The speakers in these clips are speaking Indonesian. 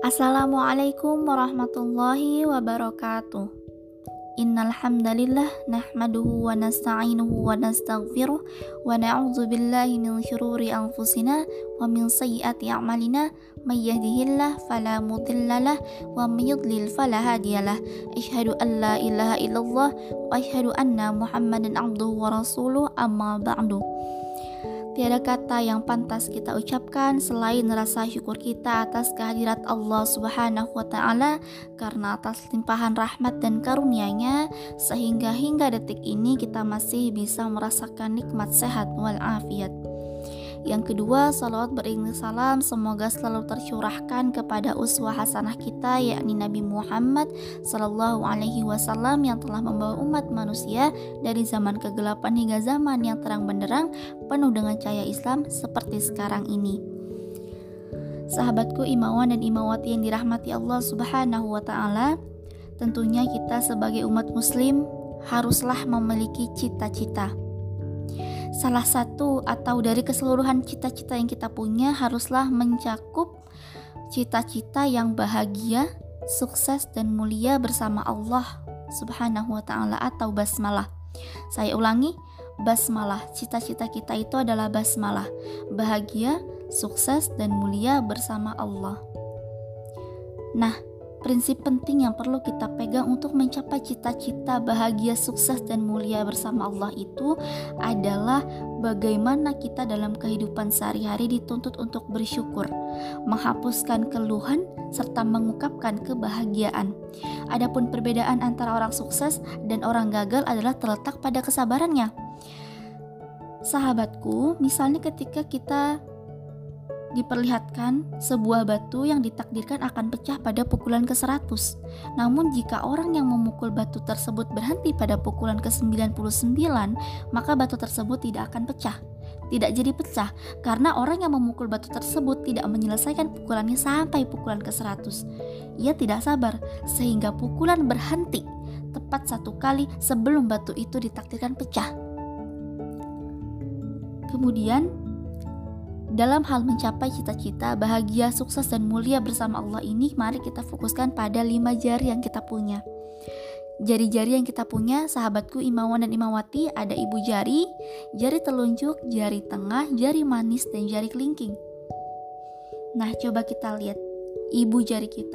Assalamualaikum warahmatullahi wabarakatuh. Innal hamdalillah nahmaduhu wa nasta'inuhu wa nastaghfiruh wa na'udzu billahi min syururi anfusina wa min sayyiati a'malina may yahdihillahu fala mudhillalah wa may yudlil fala hadiyalah. Asyhadu an la ilaha illallah wa asyhadu anna Muhammadan abduhu wa rasuluh, amma ba'du. Tiada kata yang pantas kita ucapkan selain rasa syukur kita atas kehadirat Allah Subhanahu wa Ta'ala, karena atas limpahan rahmat dan karunia-Nya sehingga hingga detik ini kita masih bisa merasakan nikmat sehat walafiat. Yang kedua, salawat beriring salam semoga selalu tercurahkan kepada uswah hasanah kita, yakni Nabi Muhammad sallallahu alaihi wasallam yang telah membawa umat manusia dari zaman kegelapan hingga zaman yang terang benderang penuh dengan cahaya Islam seperti sekarang ini. Sahabatku imawan dan imawati yang dirahmati Allah Subhanahu wa Ta'ala, tentunya kita sebagai umat muslim haruslah memiliki cita-cita. Salah satu atau dari keseluruhan cita-cita yang kita punya haruslah mencakup cita-cita yang bahagia, sukses dan mulia bersama Allah Subhanahu wa Ta'ala atau basmalah. Saya ulangi, basmalah. Cita-cita kita itu adalah basmalah, bahagia, sukses dan mulia bersama Allah. Nah, prinsip penting yang perlu kita pegang untuk mencapai cita-cita bahagia, sukses, dan mulia bersama Allah itu adalah bagaimana kita dalam kehidupan sehari-hari dituntut untuk bersyukur, menghapuskan keluhan, serta mengungkapkan kebahagiaan. Adapun perbedaan antara orang sukses dan orang gagal adalah terletak pada kesabarannya. Sahabatku, misalnya ketika kita diperlihatkan sebuah batu yang ditakdirkan akan pecah pada pukulan ke-100. Namun jika orang yang memukul batu tersebut berhenti pada pukulan ke-99, maka batu tersebut tidak akan pecah. Tidak jadi pecah karena orang yang memukul batu tersebut tidak menyelesaikan pukulannya sampai pukulan ke-100. Ia tidak sabar sehingga pukulan berhenti tepat 1 kali sebelum batu itu ditakdirkan pecah. Kemudian dalam hal mencapai cita-cita bahagia, sukses dan mulia bersama Allah ini, mari kita fokuskan pada 5 jari yang kita punya. Jari-jari yang kita punya, sahabatku imawan dan imawati, ada ibu jari, jari telunjuk, jari tengah, jari manis dan jari kelingking. Nah, coba kita lihat ibu jari kita.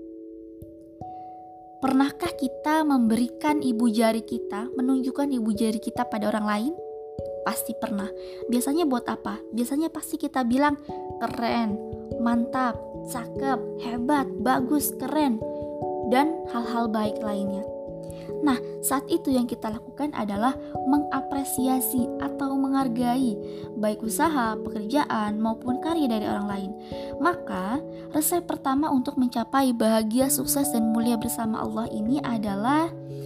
Pernahkah kita memberikan ibu jari kita, menunjukkan ibu jari kita pada orang lain? Pasti pernah. Biasanya buat apa? Biasanya pasti kita bilang keren, mantap, cakep, hebat, bagus, keren, dan hal-hal baik lainnya. Nah, saat itu yang kita lakukan adalah mengapresiasi atau menghargai baik usaha, pekerjaan, maupun karya dari orang lain. Maka, resep pertama untuk mencapai bahagia, sukses, dan mulia bersama Allah ini adalah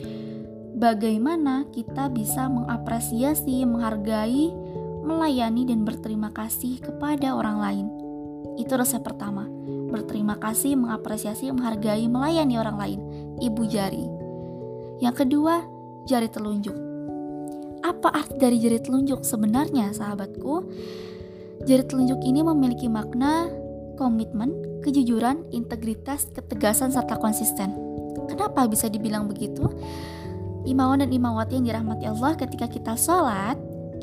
bagaimana kita bisa mengapresiasi, menghargai, melayani, dan berterima kasih kepada orang lain. Itu resep pertama. Berterima kasih, mengapresiasi, menghargai, melayani orang lain. Ibu jari. Yang kedua, jari telunjuk. Apa arti dari jari telunjuk sebenarnya, sahabatku? Jari telunjuk ini memiliki makna komitmen, kejujuran, integritas, ketegasan, serta konsisten. Kenapa bisa dibilang begitu? Imawan dan imawati yang dirahmati Allah, ketika kita sholat,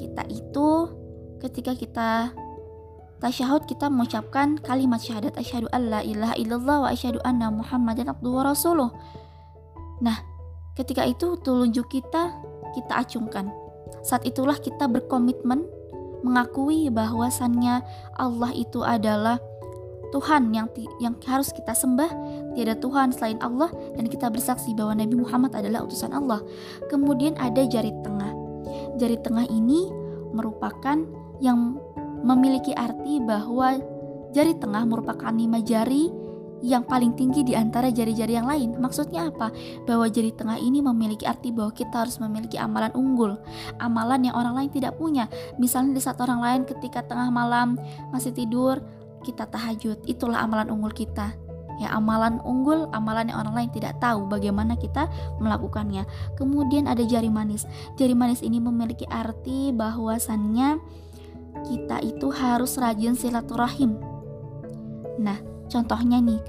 ketika kita tasyahud, kita mengucapkan kalimat syahadat asyhadu an la ilaha illallah wa asyhadu anna Muhammadan abduhu wa rasuluh. Nah, ketika itu telunjuk kita acungkan. Saat itulah kita berkomitmen mengakui bahwasannya Allah itu adalah Tuhan yang harus kita sembah, tiada Tuhan selain Allah, dan kita bersaksi bahwa Nabi Muhammad adalah utusan Allah. Kemudian ada jari tengah. Jari tengah ini merupakan yang memiliki arti bahwa jari tengah merupakan 5 jari yang paling tinggi di antara jari-jari yang lain. Maksudnya apa? Bahwa jari tengah ini memiliki arti bahwa kita harus memiliki amalan unggul, amalan yang orang lain tidak punya. Misalnya di saat orang lain ketika tengah malam masih tidur, kita tahajud, itulah amalan unggul kita. Ya, amalan unggul, amalan yang orang lain tidak tahu bagaimana kita melakukannya. Kemudian ada jari manis. Jari manis ini memiliki arti bahwasannya kita itu harus rajin silaturahim. Nah, Contohnya nih,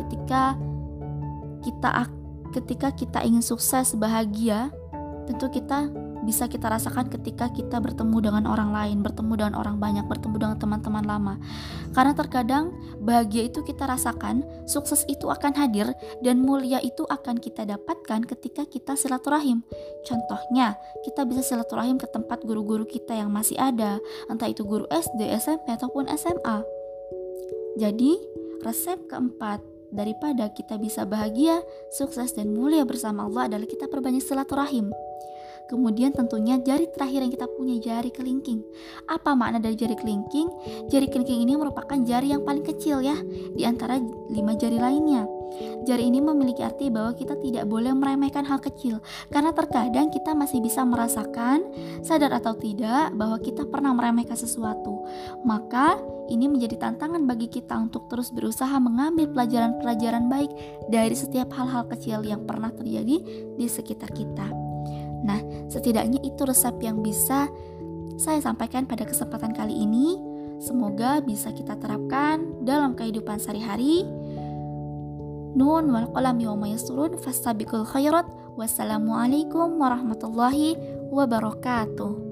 ketika kita ingin sukses, bahagia, tentu bisa kita rasakan ketika kita bertemu dengan orang lain, bertemu dengan orang banyak, bertemu dengan teman-teman lama. Karena terkadang bahagia itu kita rasakan, sukses itu akan hadir, dan mulia itu akan kita dapatkan ketika kita silaturahim. Contohnya, kita bisa silaturahim ke tempat guru-guru kita yang masih ada, entah itu guru SD, SMP, ataupun SMA. Jadi, resep keempat daripada kita bisa bahagia, sukses, dan mulia bersama Allah adalah kita perbanyak silaturahim. Kemudian tentunya jari terakhir yang kita punya, jari kelingking. Apa makna dari jari kelingking? Jari kelingking ini merupakan jari yang paling kecil ya, di antara 5 jari lainnya. Jari ini memiliki arti bahwa kita tidak boleh meremehkan hal kecil, karena terkadang kita masih bisa merasakan, sadar atau tidak, bahwa kita pernah meremehkan sesuatu. Maka ini menjadi tantangan bagi kita untuk terus berusaha mengambil pelajaran-pelajaran baik dari setiap hal-hal kecil yang pernah terjadi di sekitar kita. Nah, setidaknya itu resep yang bisa saya sampaikan pada kesempatan kali ini. Semoga bisa kita terapkan dalam kehidupan sehari-hari. Nun wal qalami wa ma yasturun fastabiqul khairat. Wassalamualaikum warahmatullahi wabarakatuh.